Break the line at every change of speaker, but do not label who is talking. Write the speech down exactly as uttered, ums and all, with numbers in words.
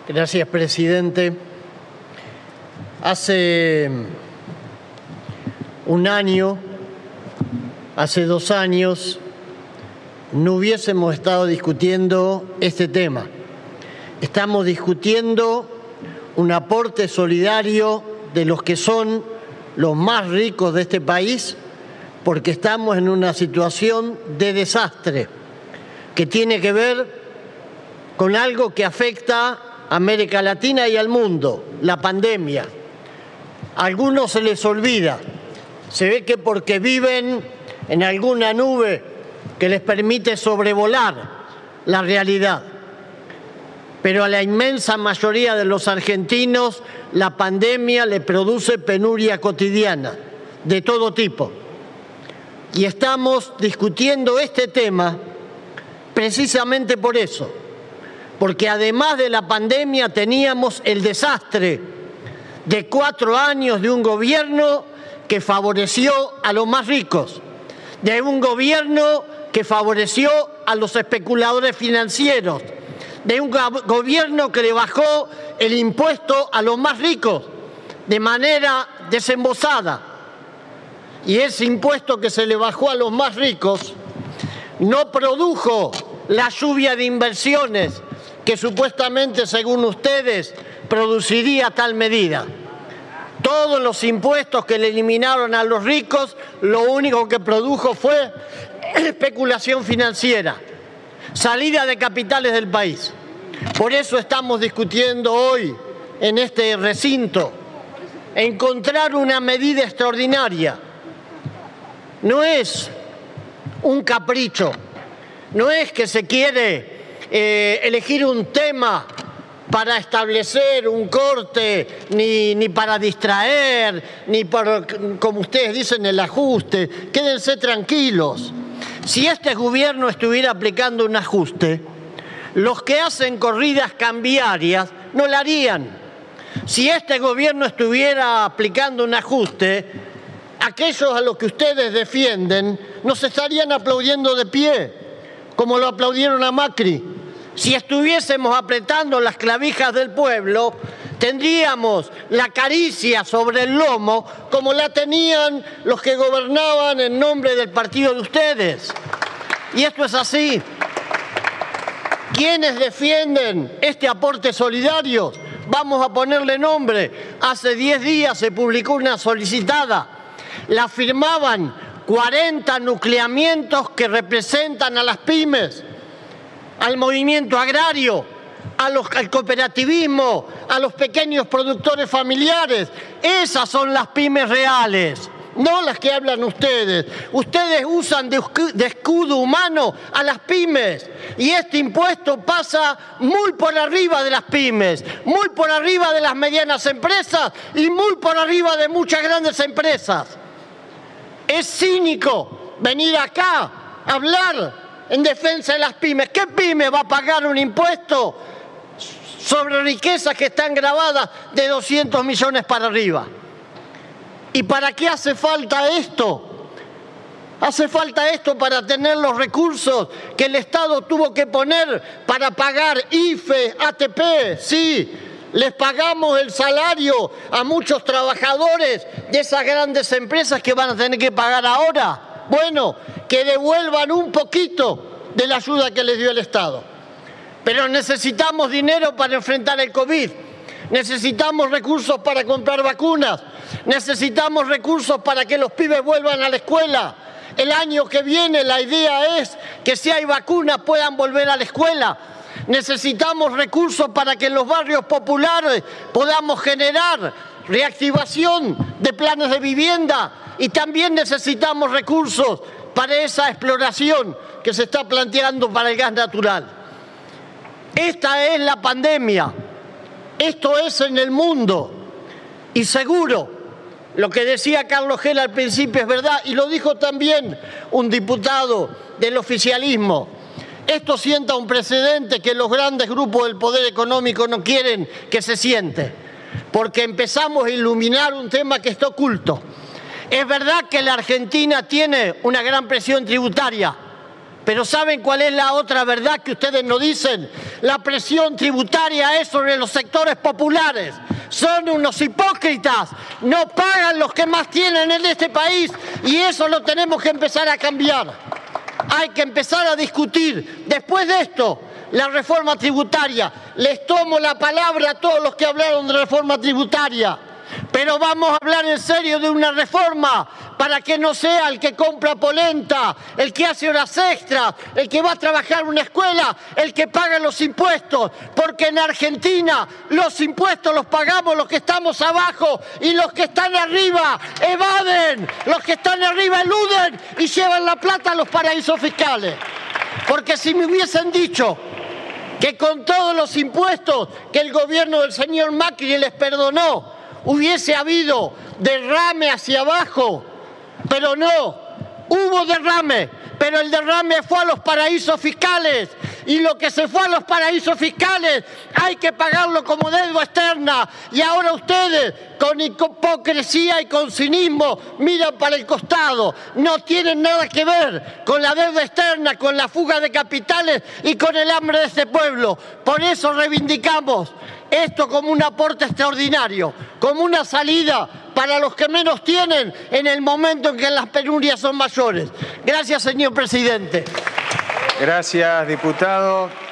Gracias, presidente. Hace un año, hace dos años, no hubiésemos estado discutiendo este tema. Estamos discutiendo un aporte solidario de los que son los más ricos de este país, porque estamos en una situación de desastre que tiene que ver con algo que afecta a América Latina y al mundo, la pandemia. A algunos se les olvida, se ve que porque viven en alguna nube que les permite sobrevolar la realidad. Pero a la inmensa mayoría de los argentinos la pandemia le produce penuria cotidiana, de todo tipo. Y estamos discutiendo este tema precisamente por eso, porque además de la pandemia teníamos el desastre de cuatro años de un gobierno que favoreció a los más ricos, de un gobierno que favoreció a los especuladores financieros, de un gobierno que le bajó el impuesto a los más ricos de manera desembosada. Y ese impuesto que se le bajó a los más ricos no produjo la lluvia de inversiones que supuestamente, según ustedes, produciría tal medida. Todos los impuestos que le eliminaron a los ricos, lo único que produjo fue especulación financiera, salida de capitales del país. Por eso estamos discutiendo hoy en este recinto encontrar una medida extraordinaria. No es un capricho, no es que se quiere eh, elegir un tema para establecer un corte, ni, ni para distraer, ni por, como ustedes dicen, el ajuste. Quédense tranquilos. Si este gobierno estuviera aplicando un ajuste, los que hacen corridas cambiarias no la harían. Si este gobierno estuviera aplicando un ajuste, aquellos a los que ustedes defienden nos estarían aplaudiendo de pie, como lo aplaudieron a Macri. Si estuviésemos apretando las clavijas del pueblo, tendríamos la caricia sobre el lomo como la tenían los que gobernaban en nombre del partido de ustedes. Y esto es así. ¿Quiénes defienden este aporte solidario? Vamos a ponerle nombre. Hace diez días se publicó una solicitada. La firmaban cuarenta nucleamientos que representan a las pymes, al movimiento agrario, a los, al cooperativismo, a los pequeños productores familiares. Esas son las pymes reales, no las que hablan ustedes. Ustedes usan de, de escudo humano a las pymes y este impuesto pasa muy por arriba de las pymes, muy por arriba de las medianas empresas y muy por arriba de muchas grandes empresas. Es cínico venir acá a hablar en defensa de las pymes. ¿Qué pyme va a pagar un impuesto sobre riquezas que están grabadas de doscientos millones para arriba? ¿Y para qué hace falta esto? Hace falta esto para tener los recursos que el Estado tuvo que poner para pagar I F E, A T P, sí. Les pagamos el salario a muchos trabajadores de esas grandes empresas que van a tener que pagar ahora. Bueno, que devuelvan un poquito de la ayuda que les dio el Estado. Pero necesitamos dinero para enfrentar el COVID. Necesitamos recursos para comprar vacunas. Necesitamos recursos para que los pibes vuelvan a la escuela. El año que viene la idea es que si hay vacunas puedan volver a la escuela. Necesitamos recursos para que en los barrios populares podamos generar reactivación de planes de vivienda y también necesitamos recursos para esa exploración que se está planteando para el gas natural. Esta es la pandemia, esto es en el mundo y seguro lo que decía Carlos Gel al principio es verdad y lo dijo también un diputado del oficialismo. Esto sienta un precedente que los grandes grupos del poder económico no quieren que se siente, porque empezamos a iluminar un tema que está oculto. Es verdad que la Argentina tiene una gran presión tributaria, Pero ¿saben cuál es la otra verdad que ustedes no dicen? La presión tributaria es sobre los sectores populares. Son unos hipócritas, no pagan los que más tienen en este país y eso lo tenemos que empezar a cambiar. Hay que empezar a discutir. Después de esto, la reforma tributaria. Les tomo la palabra a todos los que hablaron de reforma tributaria. Pero vamos a hablar en serio de una reforma para que no sea el que compra polenta, el que hace horas extras, el que va a trabajar en una escuela, el que paga los impuestos. Porque en Argentina los impuestos los pagamos los que estamos abajo y los que están arriba evaden, los que están arriba eluden y llevan la plata a los paraísos fiscales. Porque si me hubiesen dicho que con todos los impuestos que el gobierno del señor Macri les perdonó, hubiese habido derrame hacia abajo, pero no, hubo derrame, pero el derrame fue a los paraísos fiscales y lo que se fue a los paraísos fiscales hay que pagarlo como deuda externa y ahora ustedes con hipocresía y con cinismo miran para el costado, no tienen nada que ver con la deuda externa, con la fuga de capitales y con el hambre de este pueblo. Por eso reivindicamos esto como un aporte extraordinario, como una salida para los que menos tienen en el momento en que las penurias son mayores. Gracias, señor presidente.
Gracias, diputado.